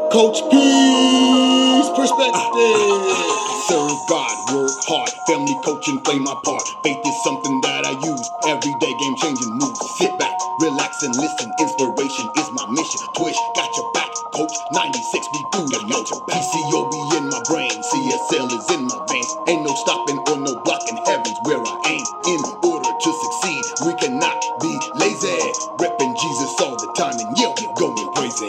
Coach P's perspective. Serve God, work hard, family coaching, play my part. Faith is something that I use every day, game changing moves. Sit back, relax and listen. Inspiration is my mission. Twitch, got your back, coach. 96, we do the yo. PCOB in my brain, CSL is in my veins. Ain't no stopping or no blocking, heaven's where I aim. In order to succeed, we cannot be lazy. Repping Jesus all the time, and yeah, we going crazy.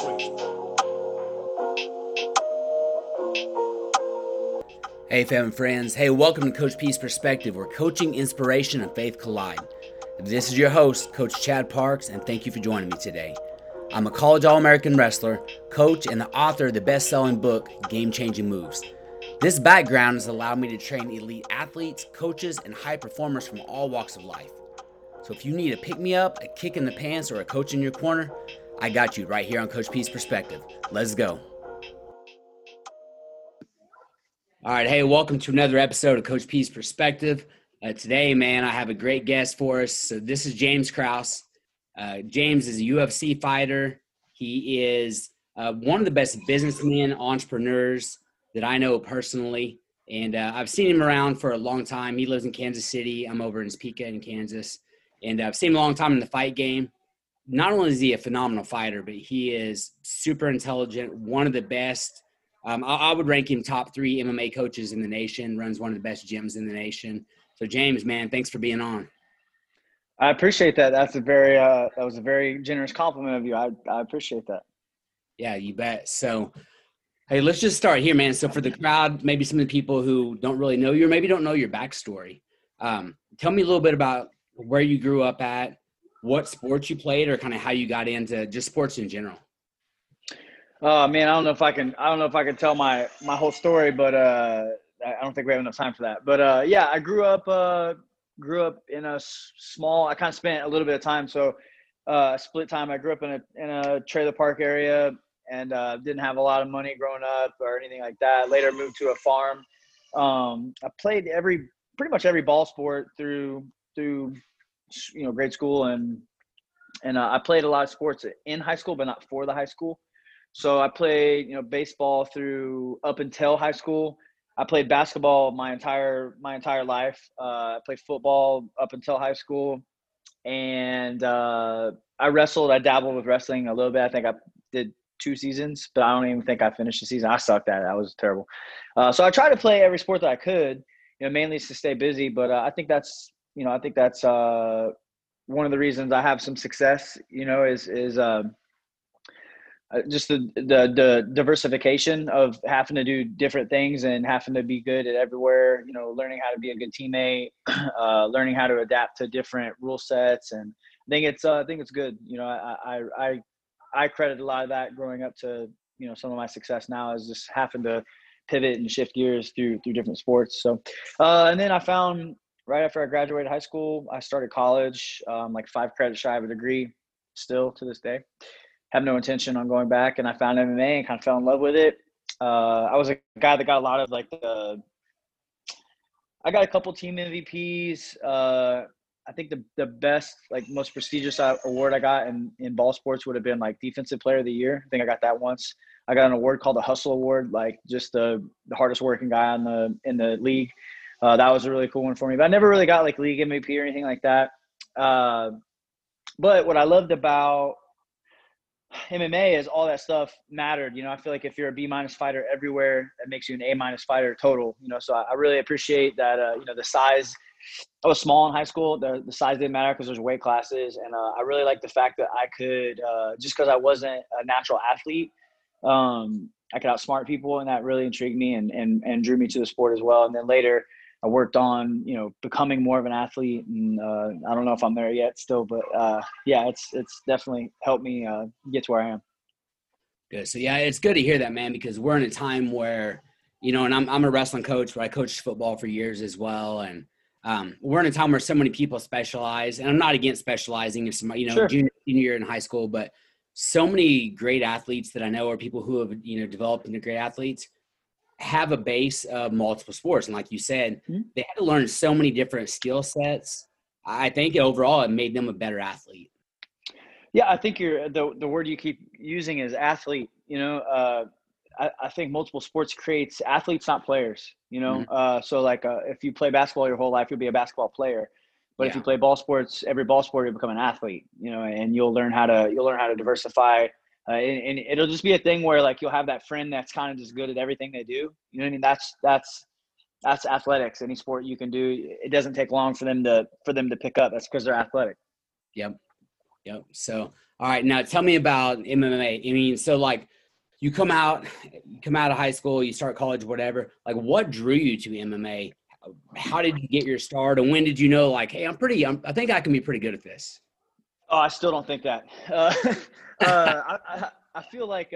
Hey fam and friends, hey, welcome to Coach P's Perspective, where coaching, inspiration, and faith collide. This is your host, Coach Chad Parks, and thank you for joining me today. I'm a college All-American wrestler, coach, and the author of the best-selling book, Game Changing Moves. This background has allowed me to train elite athletes, coaches, and high performers from all walks of life. So if you need a pick-me-up, a kick in the pants, or a coach in your corner, I got you right here on Coach P's Perspective. Let's go. All right, hey, welcome to another episode of Coach P's Perspective. Today, man, I have a great guest for us. So this is James Krause. James is a UFC fighter. He is one of the best businessmen, entrepreneurs that I know personally. And I've seen him around for a long time. He lives in Kansas City. I'm over in Topeka in Kansas. And I've seen him a long time in the fight game. Not only is he a phenomenal fighter, but he is super intelligent, one of the best. I would rank him top 3 MMA coaches in the nation, runs one of the best gyms in the nation. So James, man, thanks for being on. I appreciate that. That was a very generous compliment of you. I appreciate that. Yeah, you bet. So, hey, let's just start here, man. So for the crowd, maybe some of the people who don't really know you or maybe don't know your backstory, tell me a little bit about where you grew up at, what sports you played, or kind of how you got into just sports in general. Man, I don't know if I can tell my whole story, but I don't think we have enough time for that. But yeah, I grew up in a small. I kind of spent a little bit of time, so split time. I grew up in a trailer park area, and didn't have a lot of money growing up or anything like that. Later, moved to a farm. I played pretty much every ball sport through grade school, and I played a lot of sports in high school, but not for the high school. So I played, baseball through up until high school. I played basketball my entire life. I played football up until high school, and I wrestled. I dabbled with wrestling a little bit. I think I did 2 seasons, but I don't even think I finished the season. I sucked at it. I was terrible. So I tried to play every sport that I could, mainly to stay busy. But I think that's one of the reasons I have some success. Is just the diversification of having to do different things and having to be good at everywhere, learning how to be a good teammate, learning how to adapt to different rule sets. And I think it's good. I credit a lot of that growing up to, some of my success now is just having to pivot and shift gears through different sports. So, and then I found right after I graduated high school, I started college, like 5 credits shy of a degree still to this day. Have no intention on going back, and I found MMA and kind of fell in love with it. I was a guy that got a lot of I got a couple team MVPs. I think the best, most prestigious award I got in ball sports would have been Defensive Player of the Year. I think I got that once. I got an award called the Hustle Award, just the hardest working guy in the league. That was a really cool one for me. But I never really got league MVP or anything like that. But what I loved about MMA is all that stuff mattered. I feel like if you're a B- fighter everywhere, that makes you an A- fighter total. So I really appreciate that. The size. I was small in high school. The size didn't matter because there's weight classes, and I really like the fact that I could just because I wasn't a natural athlete, I could outsmart people, and that really intrigued me and drew me to the sport as well. And then later, I worked on, becoming more of an athlete, and I don't know if I'm there yet still, but yeah, it's definitely helped me get to where I am. Good. So yeah, it's good to hear that, man, because we're in a time where, and I'm a wrestling coach, but I coached football for years as well. And we're in a time where so many people specialize, and I'm not against specializing in some, Sure. junior year in high school, but so many great athletes that I know are people who have, developed into great athletes have a base of multiple sports. And like you said, they had to learn so many different skill sets. I think overall it made them a better athlete. Yeah, I think the word you keep using is athlete. I think multiple sports creates athletes, not players. Hmm. So like if you play basketball your whole life, you'll be a basketball player. But if you Yeah. play ball sports, every ball sport, you'll become an athlete. And you'll learn how to diversify. And it'll just be a thing where like you'll have that friend that's kind of just good at everything they do. You know what I mean? That's athletics. Any sport you can do, it doesn't take long for them to pick up. That's because they're athletic. Yep. Yep. So, all right, now tell me about MMA. I mean, so like you come out of high school, you start college, whatever. Like, what drew you to MMA? How did you get your start, and when did you know, like, hey, I think I can be pretty good at this? Oh, I still don't think that. I feel like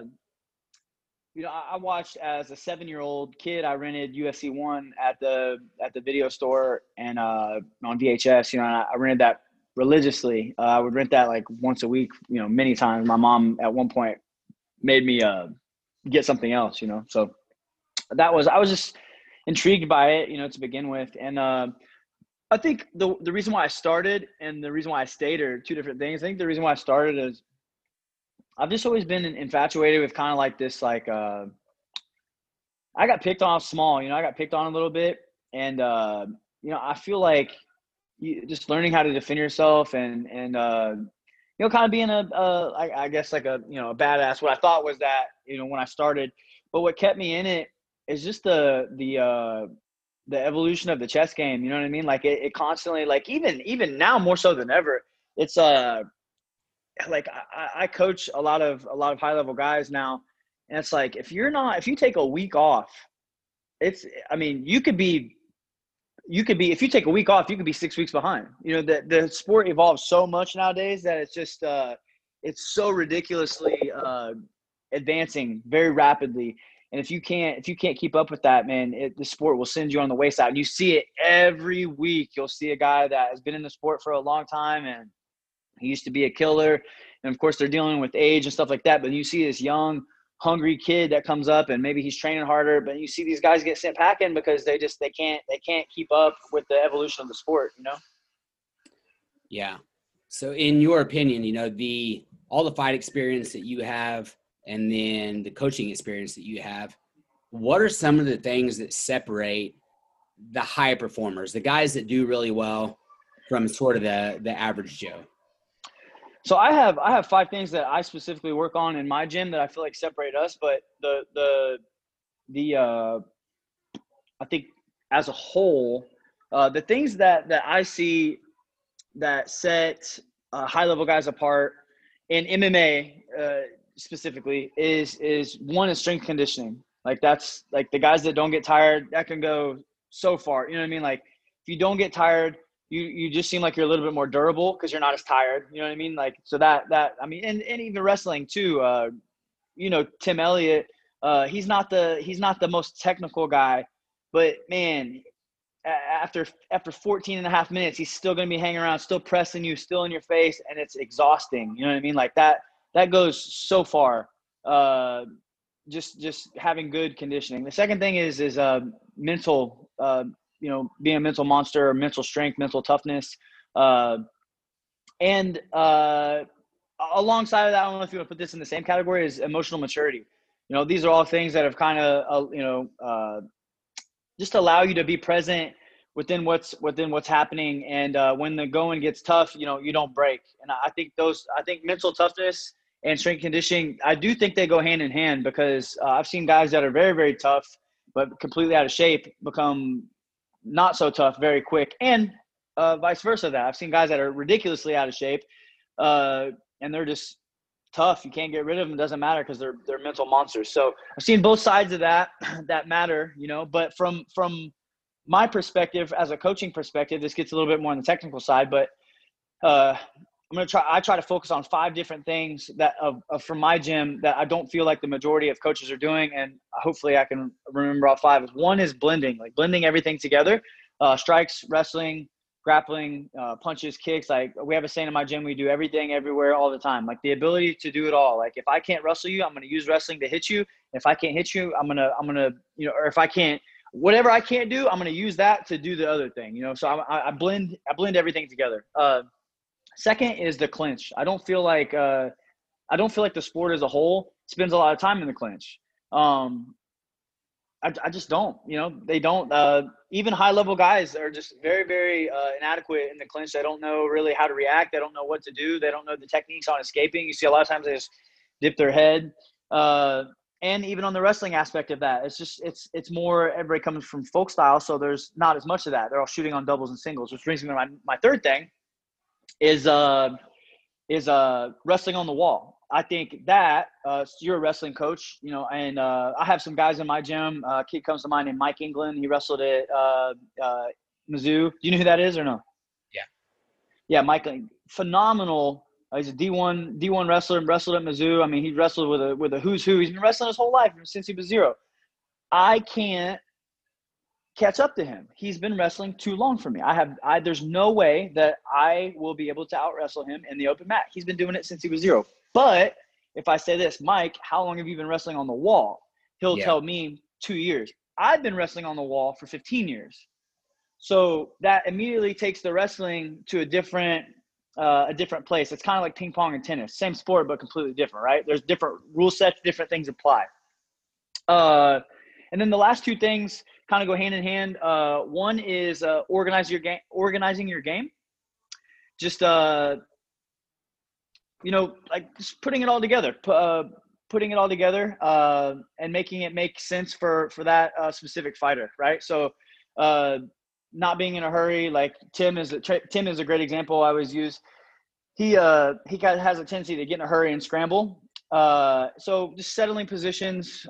I watched as a 7-year-old kid. I rented UFC one at the video store and on VHS. And I rented that religiously. I would rent that like once a week. Many times. My mom at one point made me get something else. So I was just intrigued by it. To begin with, and I think the reason why I started and the reason why I stayed are two different things. I think the reason why I started is I've just always been infatuated with kind of like this, like, I got picked on small, I got picked on a little bit. And, I feel like just learning how to defend yourself and kind of being I guess like a badass. What I thought was that, when I started, but what kept me in it is just the evolution of the chess game. You know what I mean? Like it constantly, like even now more so than ever, it's like I coach a lot of high level guys now, and it's like if you take a week off, I mean if you take a week off, you could be 6 weeks behind. The sport evolves so much nowadays that it's just it's so ridiculously advancing very rapidly. And if you can't keep up with that, man, the sport will send you on the wayside. And you see it every week. You'll see a guy that has been in the sport for a long time and he used to be a killer. And of course they're dealing with age and stuff like that. But you see this young, hungry kid that comes up and maybe he's training harder, but you see these guys get sent packing because they can't keep up with the evolution of the sport. Yeah. So, in your opinion, all the fight experience that you have, and then the coaching experience that you have, what are some of the things that separate the high performers, the guys that do really well, from sort of the average Joe? So I have 5 things that I specifically work on in my gym that I feel like separate us. But the I think as a whole, the things that I see that set high level guys apart in MMA specifically is one is strength conditioning. Like that's like the guys that don't get tired, that can go so far. You know what I mean? Like if you don't get tired, you just seem like you're a little bit more durable because you're not as tired. You know what I mean? Like so that I mean, and even wrestling too. Tim Elliott, he's not the most technical guy, but man, after 14 and a half minutes, he's still going to be hanging around, still pressing you, still in your face, and it's exhausting. You know what I mean? Like that goes so far. Just having good conditioning. The second thing is mental. Being a mental monster, mental strength, mental toughness, and alongside of that, I don't know if you want to put this in the same category as emotional maturity. These are all things that have kind of just allow you to be present within what's happening. And when the going gets tough, you don't break. And I think mental toughness and strength conditioning, I do think they go hand in hand because I've seen guys that are very, very tough, but completely out of shape become not so tough very quick. And vice versa that I've seen guys that are ridiculously out of shape and they're just tough. You can't get rid of them. It doesn't matter because they're mental monsters. So I've seen both sides of that matter, but from my perspective, as a coaching perspective, this gets a little bit more on the technical side, but I try to focus on 5 different things that from my gym that I don't feel like the majority of coaches are doing. And hopefully I can remember all 5. One is blending everything together, strikes, wrestling, grappling, punches, kicks. Like we have a saying in my gym, we do everything, everywhere, all the time. Like the ability to do it all. Like if I can't wrestle you, I'm going to use wrestling to hit you. If I can't hit you, I'm going to, or if I can't, whatever I can't do, I'm going to use that to do the other thing, So I blend everything together. Second is the clinch. I don't feel like the sport as a whole spends a lot of time in the clinch. I just don't. They don't. Even high-level guys are just very, very inadequate in the clinch. They don't know really how to react. They don't know what to do. They don't know the techniques on escaping. You see a lot of times they just dip their head. And even on the wrestling aspect of that, it's more everybody comes from folk style, so there's not as much of that. They're all shooting on doubles and singles, which brings me to my third thing is wrestling on the wall. I think that you're a wrestling coach, and I have some guys in my gym. Kid comes to mind named Mike England. He wrestled at Mizzou. Do you know who that is or no? Yeah. Yeah, Mike, phenomenal. He's a D1 wrestler and wrestled at Mizzou. I mean, he wrestled with a who's who. He's been wrestling his whole life since he was 0. I can't catch up to him. He's been wrestling too long for me. There's no way that I will be able to out wrestle him in the open mat. He's been doing it since he was 0. But if I say this, Mike, how long have you been wrestling on the wall? He'll tell me 2 years. I've been wrestling on the wall for 15 years. So that immediately takes the wrestling to a different place. It's kind of like ping pong and tennis, same sport, but completely different, right? There's different rule sets, different things apply. And then the last 2 things kind of go hand in hand. One is organizing your game. Just just putting it all together, and making it make sense for that specific fighter, right? So not being in a hurry. Like Tim is a great example I always use. He has a tendency to get in a hurry and scramble. So just settling positions,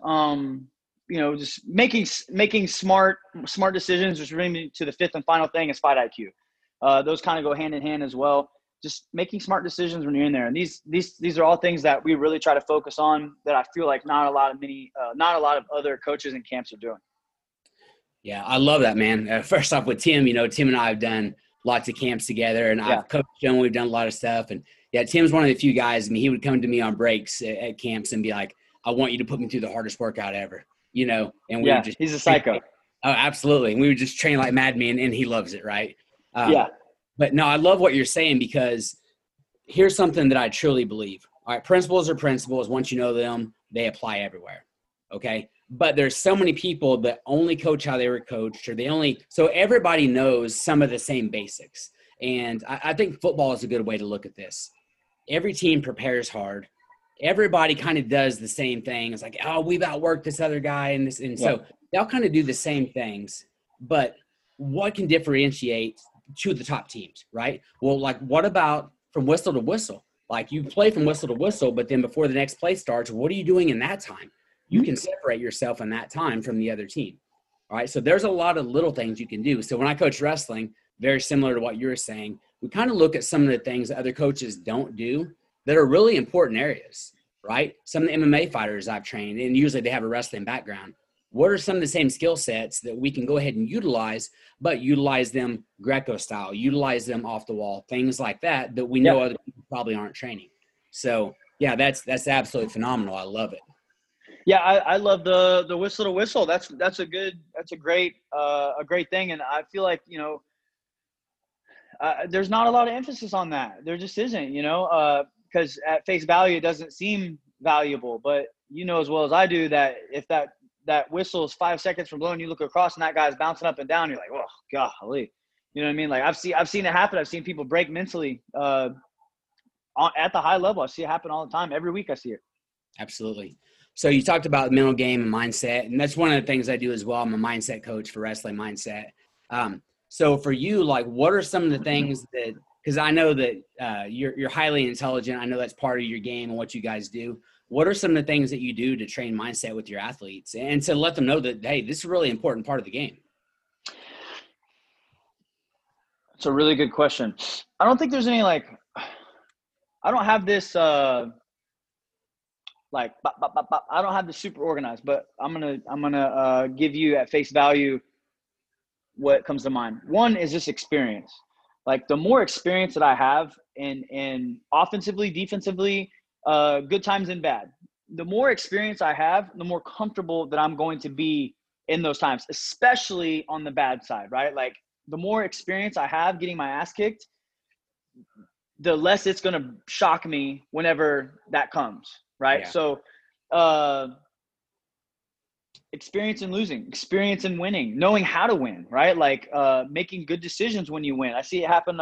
just making smart decisions, which brings me to the 5th and final thing is fight IQ. Those kind of go hand in hand as well. Just making smart decisions when you're in there. And these are all things that we really try to focus on that I feel like not a lot of other coaches and camps are doing. Yeah, I love that, man. First off with Tim, Tim and I have done lots of camps together, and I've coached him. We've done a lot of stuff. And yeah, Tim's one of the few guys. I mean, he would come to me on breaks at camps and be like, I want you to put me through the hardest workout ever, and we would just, he's a psycho. Oh, absolutely. And we would just train like madmen, and he loves it. Right. Yeah. But no, I love what you're saying, because here's something that I truly believe. All right. Principles are principles. Once you know them, they apply everywhere. Okay. But there's so many people that only coach how they were coached, so everybody knows some of the same basics. And I think football is a good way to look at this. Every team prepares hard. Everybody kind of does the same thing. It's like, oh, we've outworked this other guy. So they'll kind of do the same things, but what can differentiate to the top teams, right? Well, like what about from whistle to whistle? Like you play from whistle to whistle, but then before the next play starts, what are you doing in that time? You can separate yourself in that time from the other team. All right. So there's a lot of little things you can do. So when I coach wrestling, very similar to what you're saying, we kind of look at some of the things that other coaches don't do that are really important areas, right? Some of the MMA fighters I've trained, and usually they have a wrestling background. What are some of the same skill sets that we can go ahead and utilize, but utilize them Greco style, utilize them off the wall, things like that we know other people probably aren't training. So yeah, that's absolutely phenomenal. I love it. Yeah, I love the whistle to whistle. That's a great thing, and I feel like there's not a lot of emphasis on that. There just isn't, because at face value it doesn't seem valuable, but as well as I do that if that whistle is 5 seconds from blowing, you look across and that guy's bouncing up and down, you're like, oh golly, you know what I mean? Like I've seen it happen. I've seen people break mentally at the high level. I see it happen all the time. Every week I see it. Absolutely. So you talked about mental game and mindset, and that's one of the things I do as well. I'm a mindset coach for wrestling mindset. So for you, like, what are some of the things that, because I know that you're highly intelligent. I know that's part of your game and what you guys do. What are some of the things that you do to train mindset with your athletes and to let them know that, hey, this is a really important part of the game? It's a really good question. I don't think there's any I don't have this I don't have this super organized, but I'm gonna give you at face value what comes to mind. One is just experience. Like the more experience that I have in offensively, defensively, good times and bad, the more experience I have, the more comfortable that I'm going to be in those times, especially on the bad side, right? Like the more experience I have getting my ass kicked, the less it's going to shock me whenever that comes. Right. Yeah. So, experience in losing, experience in winning, knowing how to win, right? Like, making good decisions when you win. I see it happen.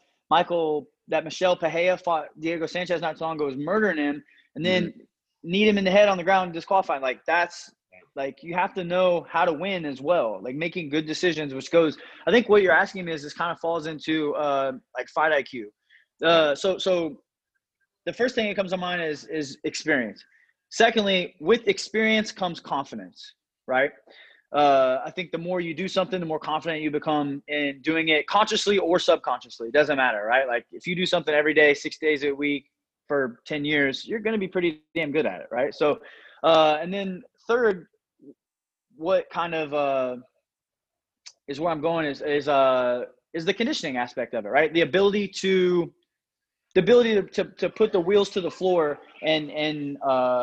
Michel Pereira fought Diego Sanchez not too long ago, was murdering him, and then need him in the head on the ground, disqualifying. Like, that's like, you have to know how to win as well. Like, making good decisions, which goes, I think what you're asking me is this kind of falls into like fight IQ. So the first thing that comes to mind is experience. Secondly, with experience comes confidence, right? I think the more you do something, the more confident you become in doing it consciously or subconsciously. It doesn't matter, right? Like, if you do something every day, 6 days a week for 10 years, you're going to be pretty damn good at it, right? So, and then third, what kind of is where I'm going is the conditioning aspect of it, right? The ability to put the wheels to the floor and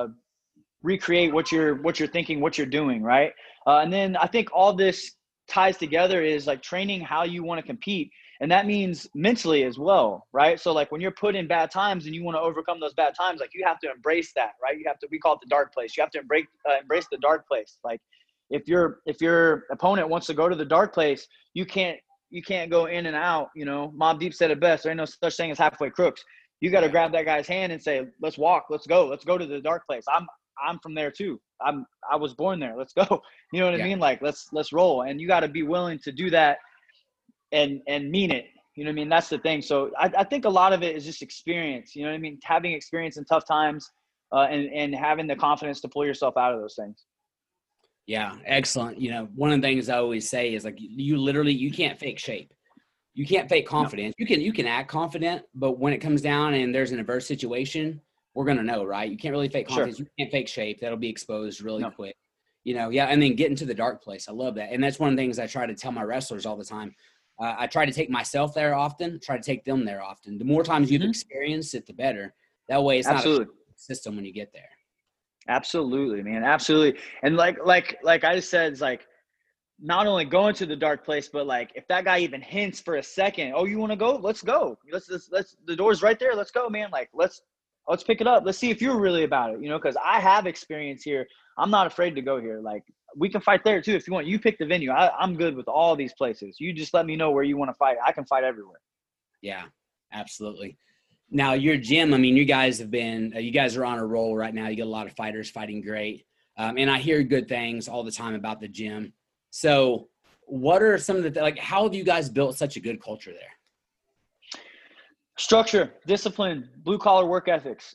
recreate what you're thinking, what you're doing, right? And then I think all this ties together is like training how you want to compete, and that means mentally as well, right? So like, when you're put in bad times and you want to overcome those bad times, like, you have to embrace that, right? We call it the dark place. You have to embrace the dark place. Like, if your opponent wants to go to the dark place, you can't go in and out. You know, Mobb Deep said it best: there ain't no such thing as halfway crooks. You got to grab that guy's hand and say, let's walk, let's go to the dark place. I'm from there too. I was born there. Let's go. You know what I mean? Like, let's roll. And you got to be willing to do that and mean it. You know what I mean? That's the thing. So I think a lot of it is just experience. You know what I mean? Having experience in tough times, and having the confidence to pull yourself out of those things. Yeah, excellent. You know, one of the things I always say is, like, you can't fake shape. You can't fake confidence. No. You can act confident, but when it comes down and there's an adverse situation, we're going to know, right? You can't really fake confidence. Sure. You can't fake shape. That'll be exposed really quick. You know, and then get into the dark place. I love that. And that's one of the things I try to tell my wrestlers all the time. I try to take myself there often, try to take them there often. The more times you've experienced it, the better. That way it's not a system when you get there. Absolutely, man. Absolutely. And like I just said, it's like, not only going to the dark place, but like, if that guy even hints for a second, oh, you want to go? Let's go. Let's the door's right there. Let's go, man. Like, let's pick it up. Let's see if you're really about it, you know, because I have experience here. I'm not afraid to go here. Like, we can fight there too if you want. You pick the venue. I'm good with all these places. You just let me know where you want to fight. I can fight everywhere. Yeah, absolutely. Now, your gym, I mean, you guys are on a roll right now. You get a lot of fighters fighting great. And I hear good things all the time about the gym. So what are some of the, how have you guys built such a good culture there? Structure, discipline, blue collar work ethics.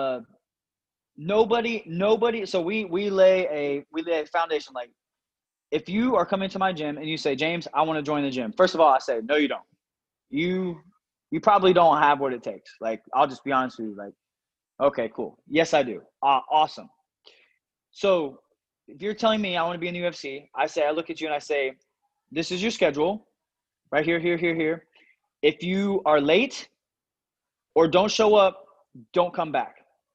Nobody. So we lay a foundation. Like, if you are coming to my gym and you say, James, I want to join the gym. First of all, I say, no, you don't. You probably don't have what it takes. Like, I'll just be honest with you. Like, okay, cool. Yes, I do. Awesome. So if you're telling me I want to be in the UFC, I look at you and I say, this is your schedule right here, here, here, here. If you are late or don't show up, don't come back.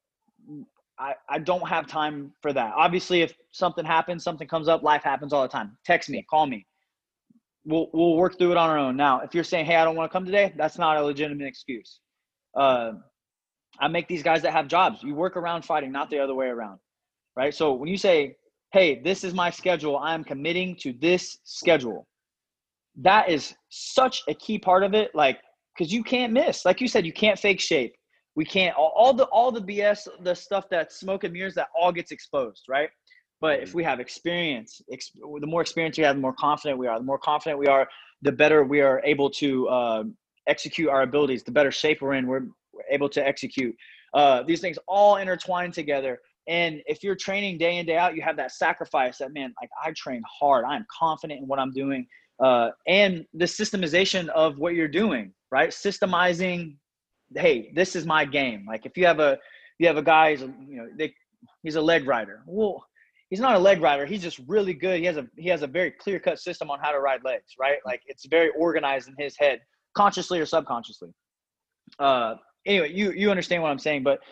I don't have time for that. Obviously, if something happens, something comes up, life happens all the time. Text me, call me. We'll work through it on our own. Now, if you're saying, hey, I don't want to come today, that's not a legitimate excuse. I make these guys that have jobs. You work around fighting, not the other way around, right? So when you say, hey, this is my schedule, I'm committing to this schedule, that is such a key part of it. Like, because you can't miss. Like you said, you can't fake shape. We can't, all the BS, the stuff that's smoke and mirrors, that all gets exposed, right? But if we have experience, the more experience we have, the more confident we are. The more confident we are, the better we are able to execute our abilities. The better shape we're in, we're able to execute. These things all intertwine together. And if you're training day in, day out, you have that sacrifice that, man, like, I train hard. I'm confident in what I'm doing. And the systemization of what you're doing, right? Systemizing, hey, this is my game. Like, if you have a guy, he's a leg rider. Well, he's not a leg rider. He's just really good. He has a very clear-cut system on how to ride legs, right? Like, it's very organized in his head, consciously or subconsciously. Anyway, you understand what I'm saying, but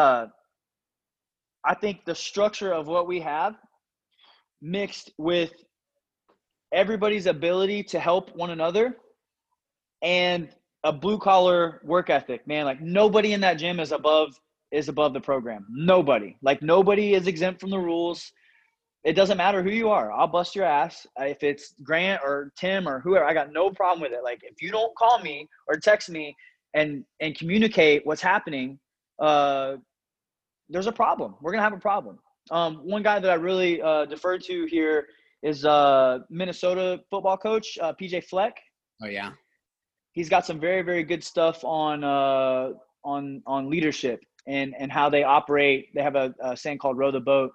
I think the structure of what we have, mixed with everybody's ability to help one another, and a blue collar work ethic, man. Like nobody in that gym is above the program. Nobody. Like nobody is exempt from the rules. It doesn't matter who you are. I'll bust your ass. If it's Grant or Tim or whoever, I got no problem with it. Like if you don't call me or text me and communicate what's happening, there's a problem. We're going to have a problem. One guy that I really defer to here is Minnesota football coach, PJ Fleck. Oh yeah. He's got some very, very good stuff on leadership and how they operate. They have a saying called row the boat.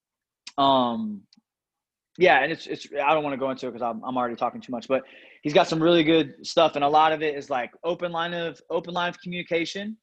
Yeah, and it's I don't want to go into it because I'm already talking too much, but he's got some really good stuff, and a lot of it is like open line of communication,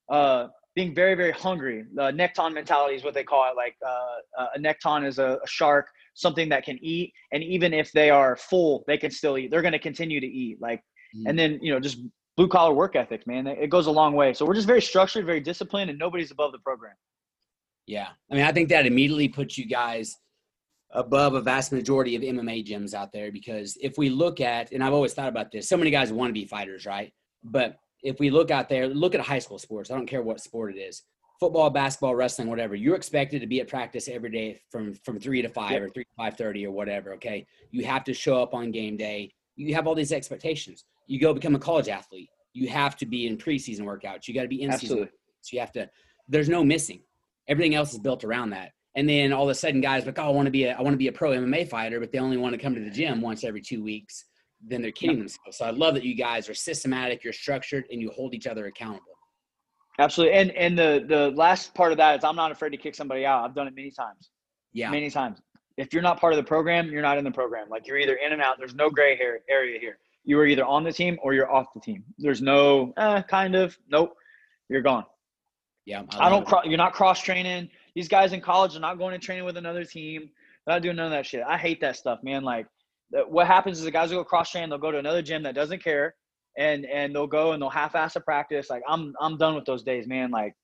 being very, very hungry. The nekton mentality is what they call it. Like a nekton is a shark, something that can eat, and even if they are full, they can still eat. They're going to continue to eat. Like, and then just blue collar work ethic, man. It goes a long way. So we're just very structured, very disciplined, and nobody's above the program. Yeah. I mean, I think that immediately puts you guys above a vast majority of MMA gyms out there, because if we look at, and I've always thought about this, so many guys want to be fighters, right? But if we look out there, look at high school sports. I don't care what sport it is, football, basketball, wrestling, whatever. You're expected to be at practice every day from 3 to 5 or 3 to 5:30 or whatever, okay? You have to show up on game day. You have all these expectations. You go become a college athlete. You have to be in preseason workouts. You got to be in season. So you have to – there's no missing. Everything else is built around that. And then all of a sudden guys are like, oh, I want to be a pro MMA fighter, but they only want to come to the gym once every 2 weeks. Then they're kidding themselves. So I love that you guys are systematic, you're structured, and you hold each other accountable. Absolutely. And the last part of that is I'm not afraid to kick somebody out. I've done it many times. Yeah. Many times. If you're not part of the program, you're not in the program. Like you're either in and out. There's no gray hair area here. You are either on the team or you're off the team. There's no kind of. Nope. You're gone. Yeah. You're not cross training. These guys in college are not going to training with another team. They're not doing none of that shit. I hate that stuff, man. Like what happens is the guys will go cross train. They'll go to another gym that doesn't care. And they'll go and they'll half-ass a practice. Like I'm done with those days, man. Like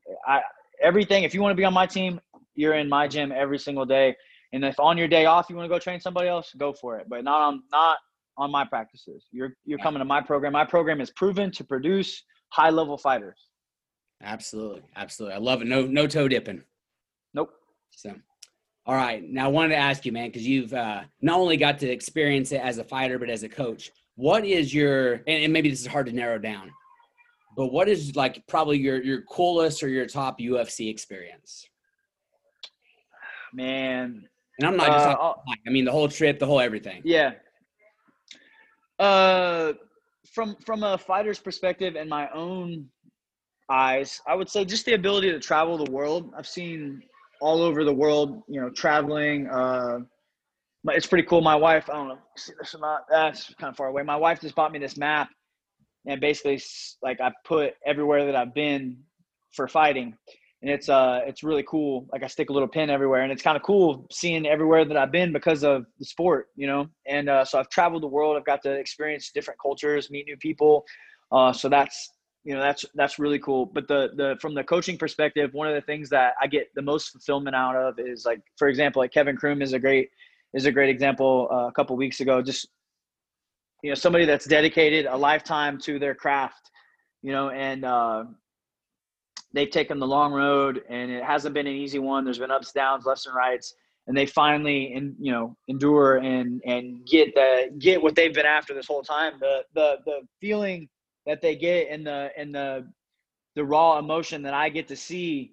everything. If you want to be on my team, you're in my gym every single day. And if on your day off you want to go train somebody else, go for it. But not on my practices. You're coming to my program. My program is proven to produce high-level fighters. Absolutely, absolutely. I love it. No toe dipping. Nope. So, all right. Now I wanted to ask you, man, because you've not only got to experience it as a fighter, but as a coach. What is your, and maybe this is hard to narrow down, but what is like probably your coolest or your top UFC experience? Man. And I'm not just talking, I mean, the whole trip, the whole everything. Yeah. From a fighter's perspective and my own eyes, I would say just the ability to travel the world. I've seen all over the world, traveling, it's pretty cool. My wife, I don't know if you see this or not, that's kind of far away. My wife just bought me this map, and basically like I put everywhere that I've been for fighting, and it's really cool. Like I stick a little pin everywhere, and it's kind of cool seeing everywhere that I've been because of the sport, and so I've traveled the world. I've got to experience different cultures, meet new people. So that's really cool. But the from the coaching perspective, one of the things that I get the most fulfillment out of is, like, for example, like Kevin Kroom is a great example. A couple of weeks ago, just somebody that's dedicated a lifetime to their craft, and they've taken the long road, and it hasn't been an easy one. There's been ups, downs, lefts and rights, and they finally endure and get what they've been after this whole time. The feeling that they get and the raw emotion that I get to see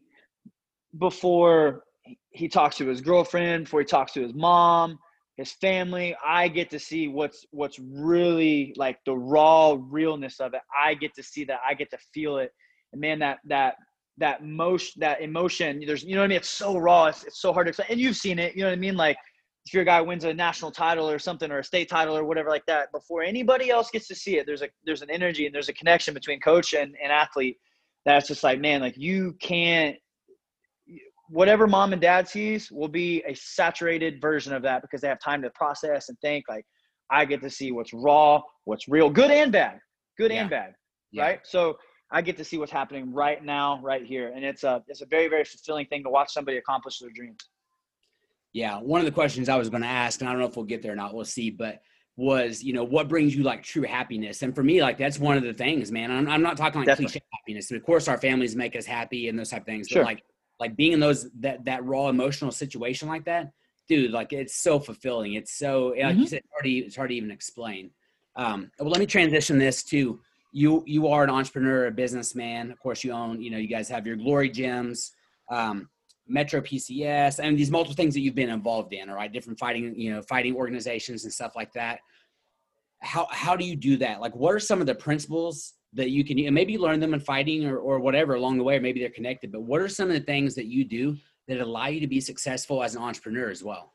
before he talks to his girlfriend, before he talks to his mom, his family, I get to see what's really like the raw realness of it. I get to see that. I get to feel it. And man, that emotion, there's, what I mean? It's so raw. It's so hard to explain. And you've seen it, what I mean? Like if your guy wins a national title or something, or a state title or whatever like that, before anybody else gets to see it, there's an energy and there's a connection between coach and athlete. That's just like, man, like you can't, whatever mom and dad sees will be a saturated version of that because they have time to process and think. Like I get to see what's raw, what's real, good and bad, right? So I get to see what's happening right now, right here. And it's a very, very fulfilling thing to watch somebody accomplish their dreams. Yeah. One of the questions I was going to ask, and I don't know if we'll get there or not, we'll see, but was, what brings you like true happiness? And for me, like, that's one of the things, man. I'm not talking like Definitely. cliche happiness. Of course, our families make us happy and those type of things, Sure. but like being in those, that raw emotional situation like that, dude, like it's so fulfilling. It's so, like you said, it's hard to even explain. Well, let me transition this to you are an entrepreneur, a businessman. Of course, you own, you guys have your Glory Gyms, Metro PCS, and these multiple things that you've been involved in, all right? Different fighting organizations and stuff like that. How do you do that? Like, what are some of the principles that you can, and maybe you learn them in fighting or whatever along the way, or maybe they're connected, but what are some of the things that you do that allow you to be successful as an entrepreneur as well?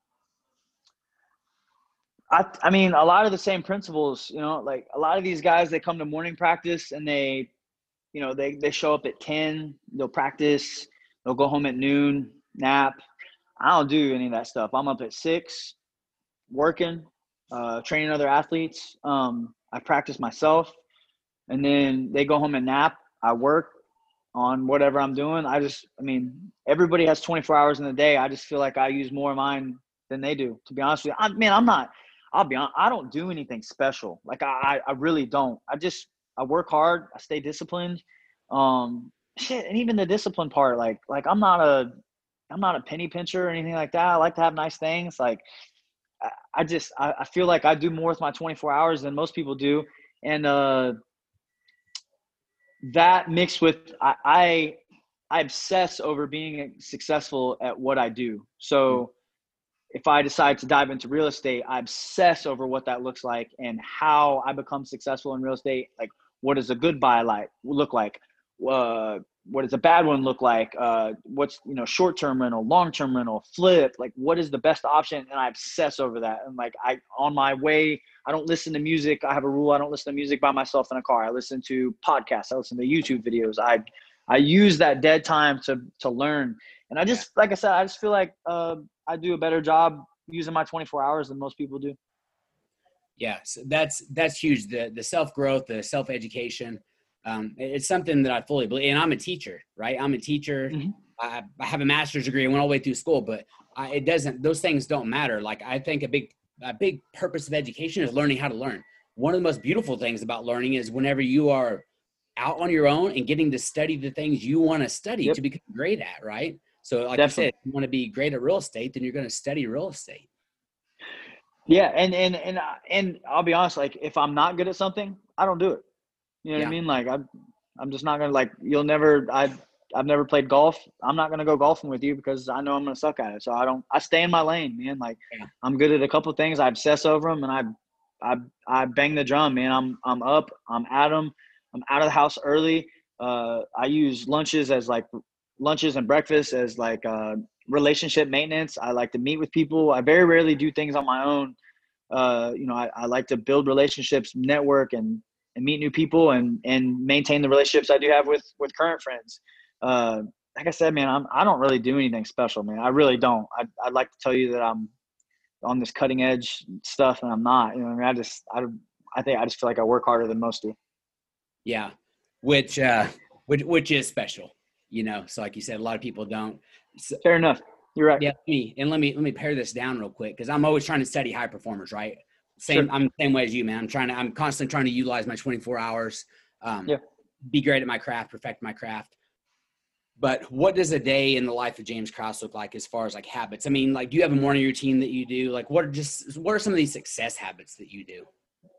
I mean, a lot of the same principles, like a lot of these guys, they come to morning practice and they show up at 10, they'll practice, they'll go home at noon, nap. I don't do any of that stuff. I'm up at 6, working, training other athletes. I practice myself, and then they go home and nap. I work on whatever I'm doing. Everybody has 24 hours in the day. I just feel like I use more of mine than they do, to be honest with you. I'll be honest, I don't do anything special. Like I really don't. I work hard. I stay disciplined. And even the discipline part, like I'm not a penny pincher or anything like that. I like to have nice things. Like I feel like I do more with my 24 hours than most people do. And that mixed with I obsess over being successful at what I do. So if I decide to dive into real estate, I obsess over what that looks like and how I become successful in real estate. Like, what does a good buy look like? What does a bad one look like? What's, short-term rental, long-term rental, flip? Like, what is the best option? And I obsess over that. And like, on my way, I don't listen to music. I have a rule. I don't listen to music by myself in a car. I listen to podcasts. I listen to YouTube videos. I use that dead time to learn. And like I said, I just feel like I do a better job using my 24 hours than most people do. Yeah, so that's huge. The self-growth, the self-education. It's something that I fully believe. And I'm a teacher, right? I'm a teacher. Mm-hmm. I have a master's degree. I went all the way through school, but those things don't matter. Like, I think a big purpose of education is learning how to learn. One of the most beautiful things about learning is whenever you are out on your own and getting to study the things you want to study to become great at, right? So like Definitely. I said, if you want to be great at real estate, then you're going to study real estate. Yeah. And I'll be honest, like if I'm not good at something, I don't do it. You know what I mean? Like I'm just not going to, like, I've never played golf. I'm not going to go golfing with you because I know I'm going to suck at it. So I stay in my lane, man. Like I'm good at a couple of things. I obsess over them and I bang the drum, man. I'm up, I'm at them. I'm out of the house early. I use lunches and breakfast as like relationship maintenance. I like to meet with people. I very rarely do things on my own. I like to build relationships, network, and meet new people and maintain the relationships I do have with current friends. Like I said, man, I don't really do anything special, man. I really don't. I'd like to tell you that I'm on this cutting edge stuff, and I'm not. You know what I mean? I think I just feel like I work harder than most do. Yeah, which is special, So like you said, a lot of people don't. So, fair enough. You're right. Yeah, let me pare this down real quick because I'm always trying to study high performers, right? Sure. I'm the same way as you, man. I'm constantly trying to utilize my 24 hours, be great at my craft, perfect my craft. But what does a day in the life of James Krause look like as far as like habits? I mean, like, do you have a morning routine that you do? Like, what are some of these success habits that you do?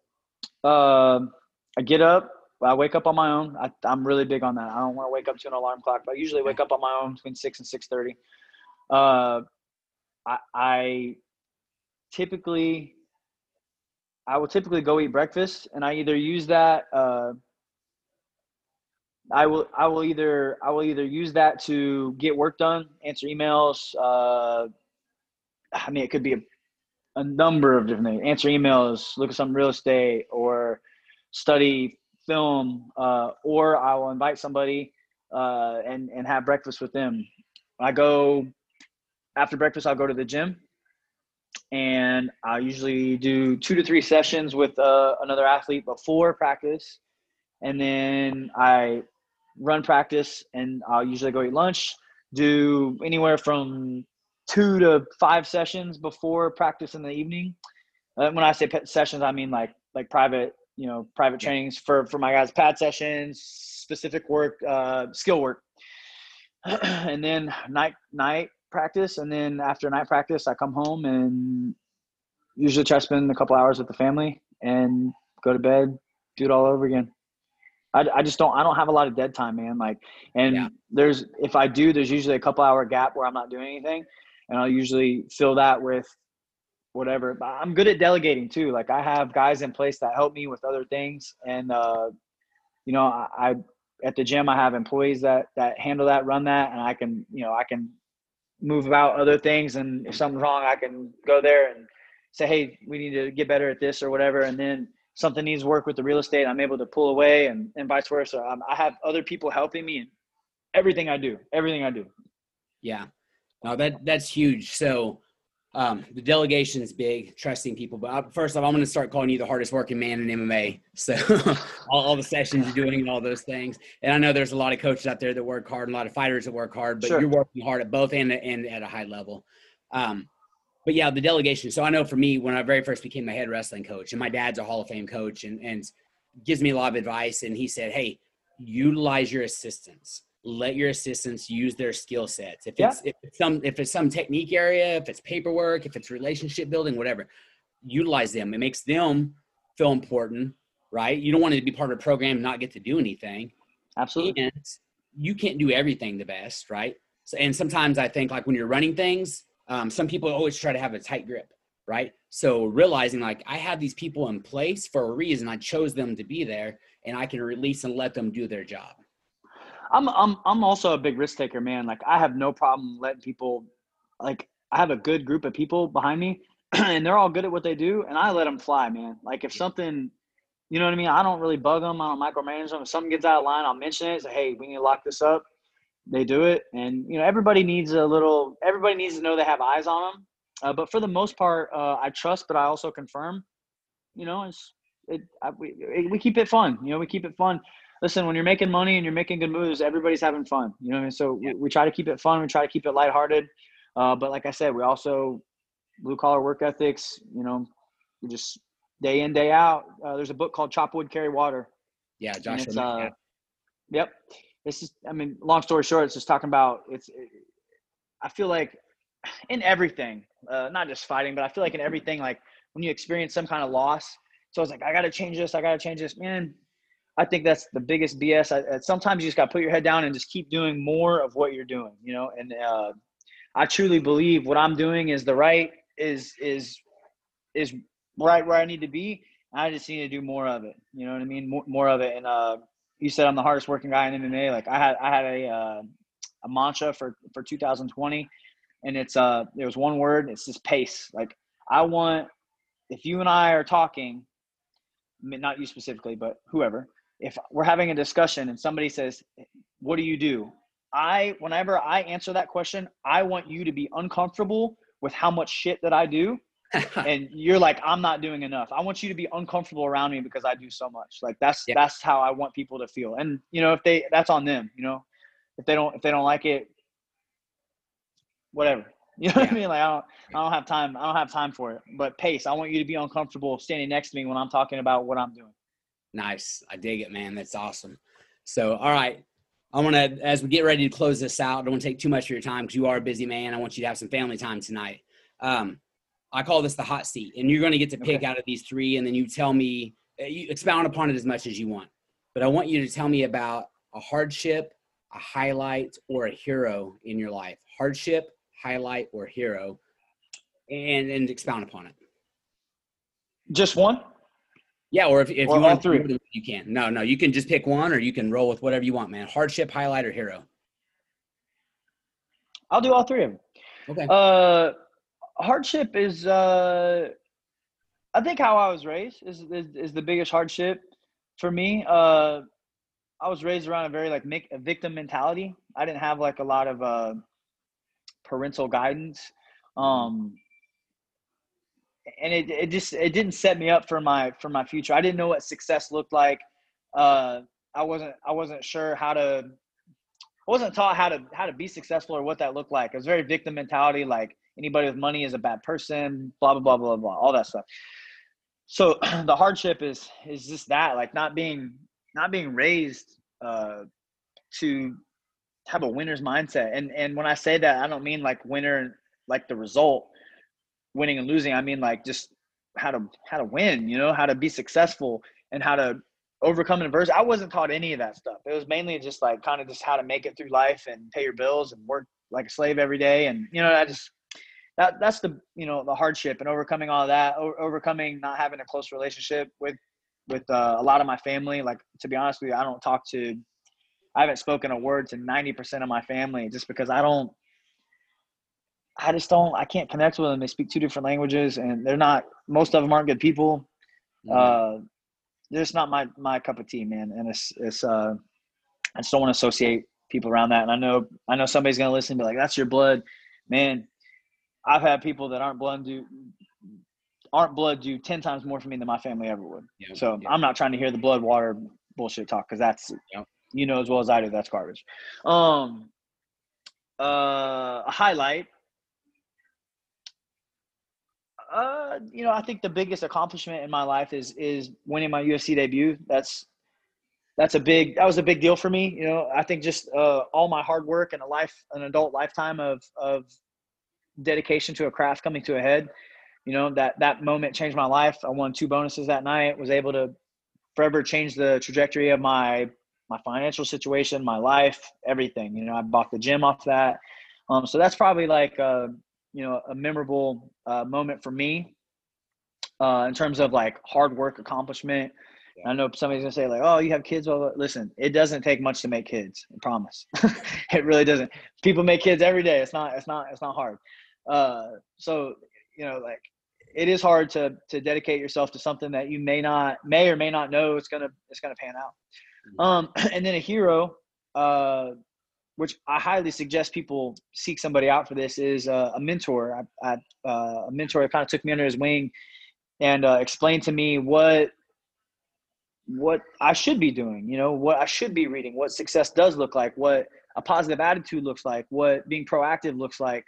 I get up. I wake up on my own. I'm really big on that. I don't want to wake up to an alarm clock, but I usually wake up on my own between 6 and 6:30. I will typically go eat breakfast, and I either use that. I will either use that to get work done, answer emails. It could be a number of different things. Answer emails, look at some real estate, or study film, or I will invite somebody and have breakfast with them. After breakfast, I'll go to the gym, and I usually do 2 to 3 sessions with another athlete before practice, and then I run practice, and I'll usually go eat lunch, do anywhere from 2 to 5 sessions before practice in the evening. When I say sessions, I mean like private, private trainings for my guys, pad sessions, specific work, skill work. And then night practice. And then after night practice, I come home and usually try to spend a couple hours with the family and go to bed, do it all over again. I don't have a lot of dead time, man. Like, and if I do, there's usually a couple hour gap where I'm not doing anything, and I'll usually fill that with whatever. But I'm good at delegating too. Like, I have guys in place that help me with other things. And, I at the gym, I have employees that handle that, run that. And I can move about other things. And if something's wrong, I can go there and say, hey, we need to get better at this or whatever. And then something needs work with the real estate, I'm able to pull away, and vice versa. I have other people helping me in everything I do. Yeah. No, that's huge. So the delegation is big, trusting people. But first off, I'm going to start calling you the hardest working man in MMA. So all the sessions you're doing and all those things. And I know there's a lot of coaches out there that work hard and a lot of fighters that work hard, but You're working hard at both and at a high level. But yeah, the delegation. So I know for me, when I very first became a head wrestling coach, and my dad's a Hall of Fame coach and gives me a lot of advice. And he said, hey, utilize your assistants. Let your assistants use their skill sets. If it's some technique area, if it's paperwork, if it's relationship building, whatever, utilize them. It makes them feel important, right? You don't want to be part of a program and not get to do anything. Absolutely. And you can't do everything the best, right? So, and sometimes I think like when you're running things, some people always try to have a tight grip, right? So realizing like I have these people in place for a reason. I chose them to be there, and I can release and let them do their job. I'm also a big risk taker, man. Like, I have no problem letting people, like, I have a good group of people behind me and they're all good at what they do, and I let them fly, man. Like, if something, you know what I mean? I don't really bug them. I don't micromanage them. If something gets out of line, I'll mention it. Say, hey, we need to lock this up. They do it. And, everybody needs to know they have eyes on them. But for the most part, I trust, but I also confirm, we keep it fun. We keep it fun. Listen, when you're making money and you're making good moves, everybody's having fun. You know what I mean? So we try to keep it fun. We try to keep it lighthearted. But like I said, we also blue collar work ethics, we just day in, day out. There's a book called Chop Wood, Carry Water. Yeah. Josh. Yep. This is, long story short, it's just talking about I feel like in everything, not just fighting, but I feel like in everything, like when you experience some kind of loss, so I was like, I got to change this, man. I think that's the biggest BS. Sometimes you just got to put your head down and just keep doing more of what you're doing, and I truly believe what I'm doing is is right where I need to be. I just need to do more of it. You know what I mean? More of it. And you said I'm the hardest working guy in MMA. Like, I had a mantra for 2020, and there was one word. It's just pace. Like, if you and I are talking, not you specifically, but whoever, if we're having a discussion and somebody says, what do you do? Whenever I answer that question, I want you to be uncomfortable with how much shit that I do. And you're like, I'm not doing enough. I want you to be uncomfortable around me because I do so much. Like, that's how I want people to feel. And, that's on them, if they don't like it, whatever. You know what I mean? Like, I don't have time. I don't have time for it. But pace, I want you to be uncomfortable standing next to me when I'm talking about what I'm doing. Nice. I dig it, man. That's awesome. So, all right. I want to, as we get ready to close this out, I don't want to take too much of your time because you are a busy man. I want you to have some family time tonight. I call this the hot seat, and you're going to get to pick out of these three, and then you tell me, you expound upon it as much as you want. But I want you to tell me about a hardship, a highlight, or a hero in your life. Hardship, highlight, or hero, and expound upon it. Just one? Yeah, or if you want three, you can. No, you can just pick one, or you can roll with whatever you want, man. Hardship, highlight, or hero. I'll do all three of them. Okay. Hardship is, I think how I was raised is the biggest hardship for me. I was raised around a very a victim mentality. I didn't have a lot of parental guidance, and it didn't set me up for my future. I didn't know what success looked like. I wasn't sure I wasn't taught how to be successful or what that looked like. It was very victim mentality, like anybody with money is a bad person, blah, blah, blah, blah, blah, all that stuff. So the hardship is just that, like not being raised to have a winner's mindset. And when I say that, I don't mean like winner, like the result, winning and losing. I mean like just how to win, how to be successful and how to overcome adversity. I wasn't taught any of that stuff. It was mainly just like kind of just how to make it through life and pay your bills and work like a slave every day. And, that's the, the hardship and overcoming all of that, overcoming not having a close relationship with a lot of my family. Like, to be honest with you, I haven't spoken a word to 90% of my family just because I can't connect with them. They speak 2 different languages and most of them aren't good people. Mm-hmm. They're just not my cup of tea, man. And it's I just don't want to associate people around that. And I know somebody's going to listen and be like, that's your blood, man. I've had people that aren't blood do 10 times more for me than my family ever would. Yeah, so yeah. I'm not trying to hear the blood water bullshit talk. Cause that's, as well as I do, that's garbage. A highlight, I think the biggest accomplishment in my life is winning my UFC debut. That was a big deal for me. I think just all my hard work and an adult lifetime of dedication to a craft coming to a head, that moment changed my life. I won 2 bonuses that night, was able to forever change the trajectory of my financial situation, my life, everything. I bought the gym off that. So that's probably like a memorable moment for me in terms of like hard work accomplishment. Yeah. I know somebody's gonna say like, oh, you have kids. Well, listen, it doesn't take much to make kids. I promise. It really doesn't. People make kids every day. It's not hard. So like it is hard to dedicate yourself to something that you may or may not know it's gonna pan out. And then a hero, which I highly suggest people seek somebody out for this, is a mentor. A mentor kind of took me under his wing and explained to me what I should be doing, what I should be reading, what success does look like, what a positive attitude looks like, what being proactive looks like.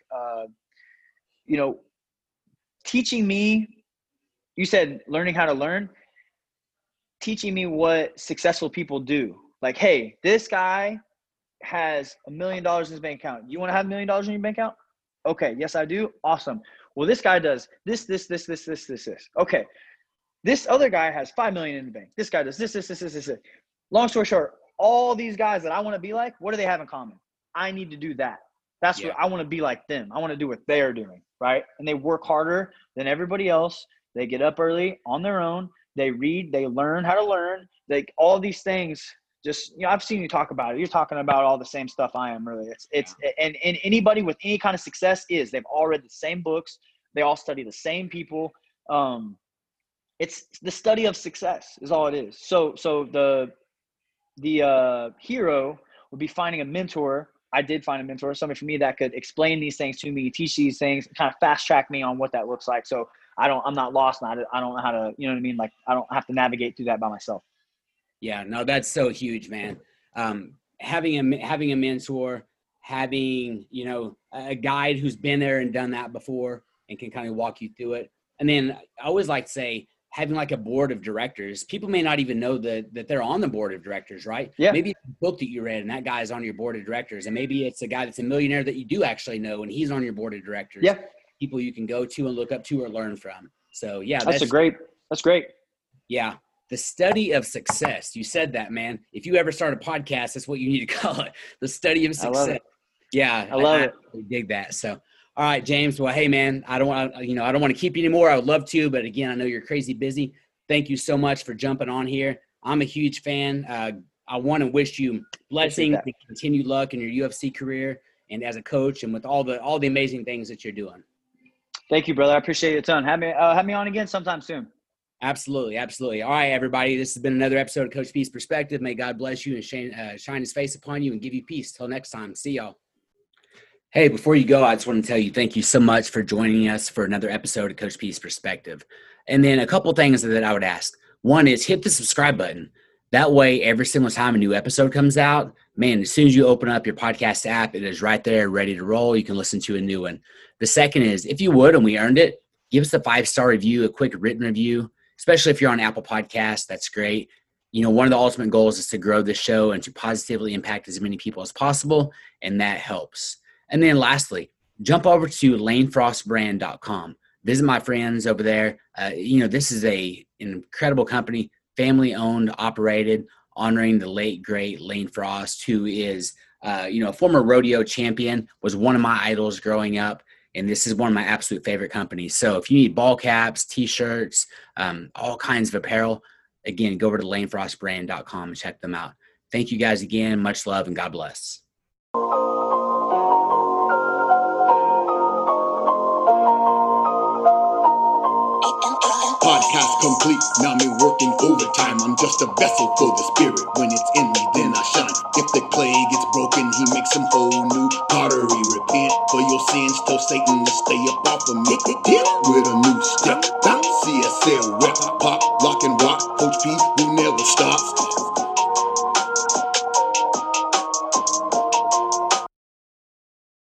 Teaching me, you said learning how to learn, teaching me what successful people do. Like, hey, this guy has $1 million in his bank account. You want to have $1 million in your bank account? Okay. Yes, I do. Awesome. Well, this guy does this. Okay. This other guy has 5 million in the bank. This guy does this. Long story short, all these guys that I want to be like, what do they have in common? I need to do that. That's what I want to be like them. I want to do what they're doing, right? And they work harder than everybody else. They get up early on their own. They read. They learn how to learn. All these things. Just I've seen you talk about it. You're talking about all the same stuff I am. Really, and anybody with any kind of success they've all read the same books. They all study the same people. It's the study of success is all it is. So the hero would be finding a mentor. I did find a mentor, somebody for me that could explain these things to me, teach these things, kind of fast track me on what that looks like. So I'm not lost. And I don't know how to, you know what I mean? Like I don't have to navigate through that by myself. Yeah, no, that's so huge, man. Having a mentor, having, a guide who's been there and done that before and can kind of walk you through it. And then I always like to say, having like a board of directors. People may not even know that they're on the board of directors, right? Yeah. Maybe it's a book that you read and that guy's on your board of directors. And maybe it's a guy that's a millionaire that you do actually know and he's on your board of directors. Yeah. People you can go to and look up to or learn from. So yeah. That's great. Yeah. The study of success. You said that, man. If you ever start a podcast, that's what you need to call it. The study of success. I love it. Yeah. I love it. I dig that. So, all right, James. Well, hey man, I don't want to keep you anymore. I would love to, but again, I know you're crazy busy. Thank you so much for jumping on here. I'm a huge fan. I want to wish you blessings and continued luck in your UFC career and as a coach and with all the amazing things that you're doing. Thank you, brother. I appreciate it a ton. Have me on again sometime soon. Absolutely. Absolutely. All right, everybody. This has been another episode of Coach Peace Perspective. May God bless you and shine his face upon you and give you peace. Till next time. See y'all. Hey, before you go, I just want to tell you thank you so much for joining us for another episode of Coach Peace Perspective. And then a couple things that I would ask. One is hit the subscribe button. That way, every single time a new episode comes out, man, as soon as you open up your podcast app, it is right there ready to roll. You can listen to a new one. The second is, if you would, and we earned it, give us a 5-star review, a quick written review. especially if you're on Apple Podcasts. That's great. One of the ultimate goals is to grow the show and to positively impact as many people as possible, and that helps. And then lastly, jump over to lanefrostbrand.com. Visit my friends over there. This is an incredible company, family-owned, operated, honoring the late, great Lane Frost, who is, a former rodeo champion, was one of my idols growing up. And this is one of my absolute favorite companies. So if you need ball caps, T-shirts, all kinds of apparel, again, go over to lanefrostbrand.com and check them out. Thank you guys again. Much love and God bless. Podcast complete, now me working overtime. I'm just a vessel for the spirit. When it's in me, then I shine. If the clay gets broken, he makes some whole new pottery. Repent for your sins, tell Satan to stay up off of me. With a new step, CSL rep, pop, lock and rock. Coach P, who never stops.